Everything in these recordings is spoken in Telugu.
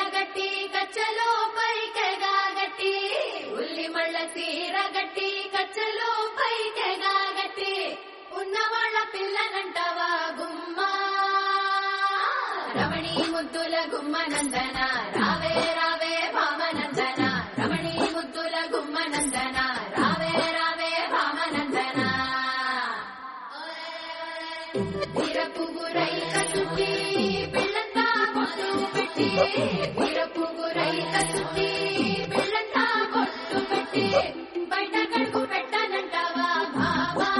గట్టి కచ్చలో పైకెగా గట్టి ఉల్లి మళ్ళ తీర గట్టి కచ్చలో పైకెగా గట్టి ఉన్నవాళ్ళ పిల్లనంటవా గుమ్మా రమణీ ముద్దుల గుమ్మ నందన రావే రావే భామనందన రమణీ ముద్దుల గుమ్మ నందన రావే రావే భామనందన వీరపుగురై కసుటి పిల్లంతా బొట్టు పెట్టి వీరపుగురై కసుటి పిల్లంతా బొట్టు పెట్టి బయట కడుగు పెట్టనంటవా భామా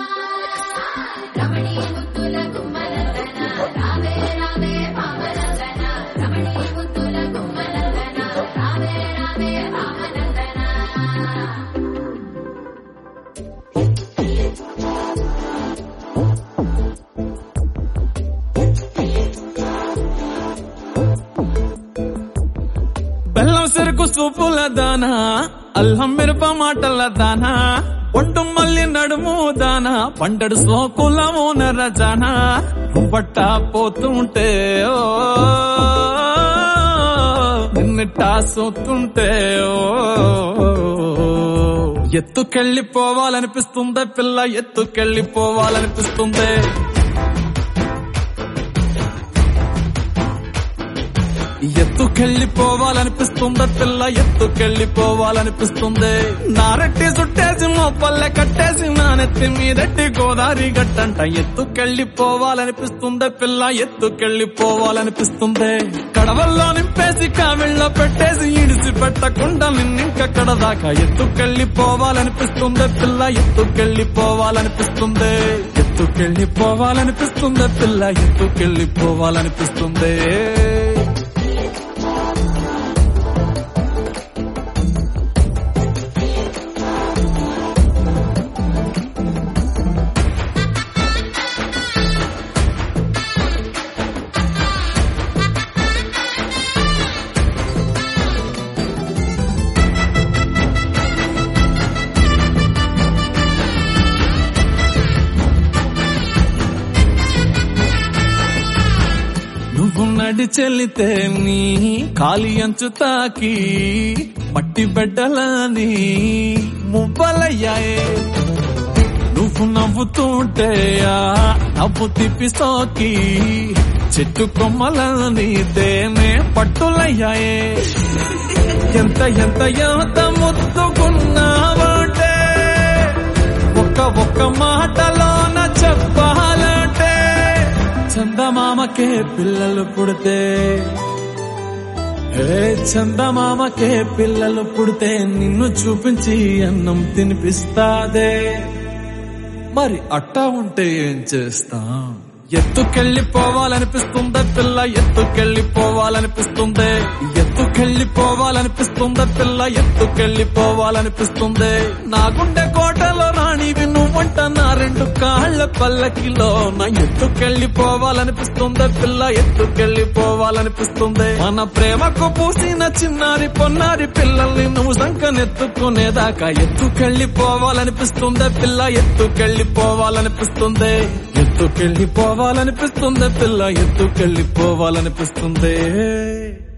రమణీ ముద్దుల గుమ్మ నందన రావే రావే భామనందన రమణీ ముద్దుల గుమ్మ నందన రావే రావే భామనందన బెల్లం చెరుకు సూపుల దానా అల్లం మిరప మాటల దానా ఒంటు మల్లి నడుము దానా పండడు సోకుల ఓనర జానా బట్ట పోతుంటే ఓ నిన్నట్టా సోతుంటే ఓ ఎత్తుకెళ్ళిపోవాలనిపిస్తుందే పిల్ల ఎత్తుకెళ్ళిపోవాలనిపిస్తుందే ఎత్తుకెళ్ళిపోవాలనిపిస్తుందే పిల్ల ఎత్తుకెళ్ళిపోవాలనిపిస్తుంది నారెట్టి చుట్టేసి మోపల్లె కట్టేసి నానెత్తి మీదెట్టి గోదావరి గట్టంట ఎత్తుకెళ్ళిపోవాలనిపిస్తుందే పిల్ల ఎత్తుకెళ్ళిపోవాలనిపిస్తుంది కడవల్లో నింపేసి కావిళ్ళ పెట్టేసి ఇడిసి పెట్టకుండా నిన్నింకక్కడ దాకా ఎత్తుకెళ్ళిపోవాలనిపిస్తుందే పిల్ల ఎత్తుకెళ్ళిపోవాలనిపిస్తుంది ఎత్తుకెళ్ళిపోవాలనిపిస్తుందే పిల్ల ఎత్తుకెళ్ళిపోవాలనిపిస్తుంది నువ్వు నడి చెల్లితే నీ కాలి అంచు తాకి మట్టి బిడ్డలని మువ్వలయ్యాయే నువ్వు నవ్వుతుంటే ఆ నవ్వు తిప్పి సోకి చెట్టు కొమ్మలని తేనే పట్టులయ్యాయే ఎంత ఎంత ఎంత ముద్దుకున్నావంటే ఒక్క మాటలోన చెప్పాలంటే చందమామకే పిల్లలు పుడితే చందమామకే పిల్లలు పుడితే నిన్ను చూపించి అన్నం తినిపిస్తాదే మరి అట్టా ఉంటే ఏం చేస్తాం ఎత్తుకెళ్ళిపోవాలనిపిస్తుందే పిల్ల ఎత్తుకెళ్ళిపోవాలనిపిస్తుంది ఎత్తుకెళ్ళిపోవాలనిపిస్తుందే పిల్ల ఎత్తుకెళ్ళిపోవాలనిపిస్తుంది నా గుండె కోటలో రాణివి నువ్వంట నా రెండు కాళ్ల పల్లకిలో నా ఎత్తుకెళ్ళిపోవాలనిపిస్తుందే పిల్ల ఎత్తుకెళ్ళిపోవాలనిపిస్తుంది మన ప్రేమకు పూసిన చిన్నారి పొన్నారి పిల్లల్ని నువ్వు సంకనెత్తుకునేదాకా ఎత్తుకెళ్ళిపోవాలనిపిస్తుందే పిల్ల ఎత్తుకెళ్ళిపోవాలనిపిస్తుంది ఎత్తుకెళ్ళిపోవాలనిపిస్తుంది పిల్ల ఎత్తుకెళ్ళిపోవాలనిపిస్తుంది